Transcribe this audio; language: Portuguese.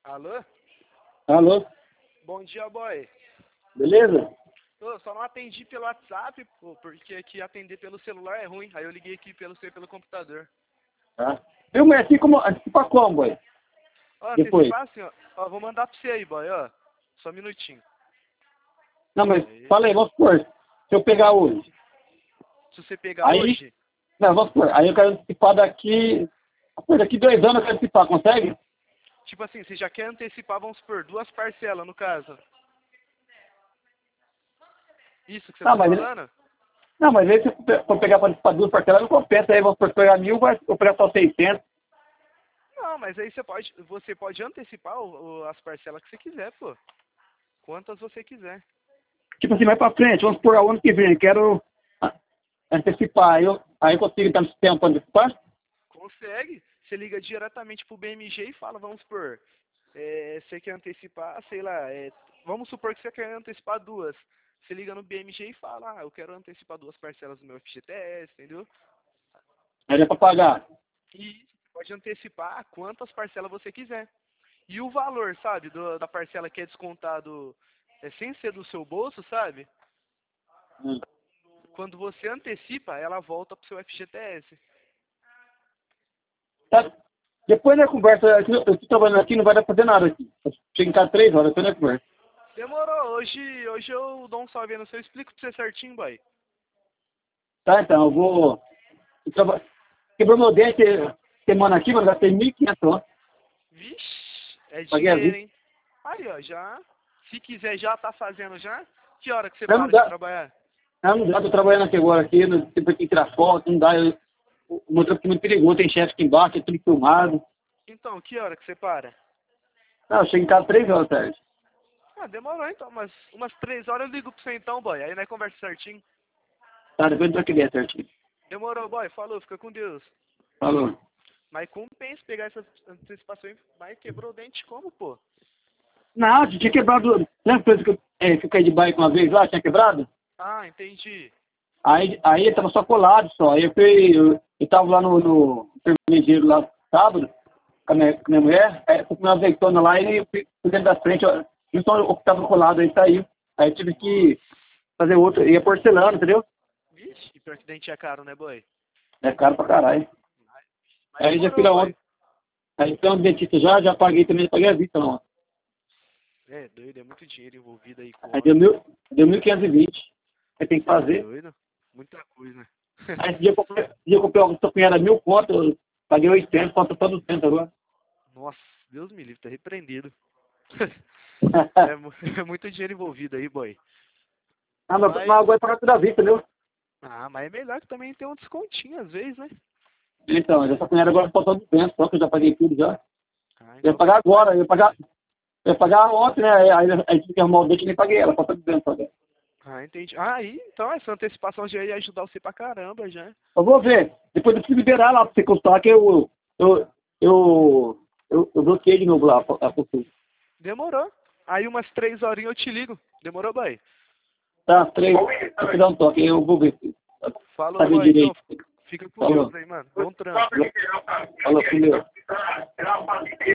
Alô? Alô? Bom dia, boy. Beleza? Ô, só não atendi pelo WhatsApp, pô, porque aqui atender pelo celular é ruim. Aí eu liguei aqui pelo computador. Tá. Eu assim como antecipa como, boy? Ó, Depois. antecipar assim, ó. Ó, vou mandar pra você aí, boy, ó. Só um minutinho. Não, mas Aí. fala aí, vamos supor. Se eu pegar hoje. Se você pegar Aí. hoje, Não, vamos supor. Aí eu quero antecipar daqui. Daqui 2 anos eu quero antecipar, consegue? tipo assim, você já quer antecipar, vamos supor, 2 parcelas, no caso. Isso que você Não, tá mas. falando? Não, mas aí se eu for pegar para antecipar 2 parcelas, não compensa. Aí vamos supor, se pegar 1.000, vai eu pegar só 600. Não, mas aí você pode antecipar as parcelas que você quiser, pô. Quantas você quiser. Tipo assim, vai pra frente. Vamos supor, ao ano que vem, quero antecipar. Aí eu consigo estar no sistema para antecipar? Consegue. Você liga diretamente pro BMG e fala, vamos supor, você quer antecipar, sei lá, vamos supor que você quer antecipar 2. Você liga no BMG e fala, eu quero antecipar 2 parcelas do meu FGTS, entendeu? Aí é para pagar. E pode antecipar quantas parcelas você quiser. E o valor, sabe, da parcela que é descontado sem ser do seu bolso, sabe? Hum. Quando você antecipa, ela volta pro seu FGTS. Tá? Depois da conversa, eu estou trabalhando aqui, não vai dar pra fazer nada aqui. Chega em casa 3 horas, depois da conversa. Demorou. Hoje eu dou um salve aí no seu, eu explico pra você certinho, boy. Tá, então, eu vou. Quebrou meu dente semana aqui, mas gastei 1.500 ó. Vixe, é Paguei a dinheiro, vista. hein? Aí, ó, já. Se quiser, já tá fazendo já? Que hora que você Não para de dá. trabalhar? Não dá, tô trabalhando aqui agora aqui, não tem pra que tirar foto, não dá. O meu trampo é muito perigoso, tem chefe aqui embaixo, é tudo filmado. Então, que hora que você para? Não, eu chego em casa 3 horas da tarde. Ah, demorou então, mas umas 3 horas eu ligo pra você então, boy. Aí nós conversa certinho. Tá, depois eu troco ideia certinho. Demorou, boy. Falou, fica com Deus. Falou. Mas compensa pegar essa antecipação aí. Mas quebrou o dente como, pô? Não, tinha quebrado. Lembra que eu caí de bike uma vez lá, tinha quebrado? Ah, entendi. Aí ele tava só colado só. Aí eu tava lá no intermediário lá sábado, com a minha mulher, aí eu fui com uma azeitona lá e eu fui dentro da frente, ó, justo o que tava colado aí saiu. Aí eu tive que fazer outro, e é porcelana, entendeu? Vixe, e pior que dente é caro, né, boy? É caro pra caralho. Mas Aí já fui demorou, lá boy. ontem, aí tem um dentista já paguei também, paguei a vista lá ontem. É doido, é muito dinheiro envolvido aí com Aí homem. deu 1.520. Aí tem que Você é fazer. doido? Muita coisa. Aí esse dia eu comprei uma topinha 1.000 conto, eu paguei 800, falta só 200 agora. Nossa, Deus me livre, tá repreendido. É muito dinheiro envolvido aí, boy. Ah, mas Mas, agora é pagar tudo à vista, entendeu? mas é melhor que também ter um descontinho às vezes, né? Então, essa cunhada agora faltou 200, só que eu já paguei tudo já. Ah, Eu ia então pagar faz agora, parte. eu ia pagar ontem, né? Aí tive que arrumar o dente e nem paguei ela, faltou 200 só. Ah, entendi. Ah, aí, então essa antecipação já ia ajudar você pra caramba, já. Eu vou ver, depois eu preciso liberar lá pra você consultar que eu bloqueei de novo lá a consulta. Demorou. Aí umas 3 horinhas eu te ligo. Demorou, boy? Tá, 3, eu te dar um toque, eu vou ver se Falou, tá vendo boy. Então, direito. fica com Deus Falou. aí, mano. Bom trampo. Falou, filho.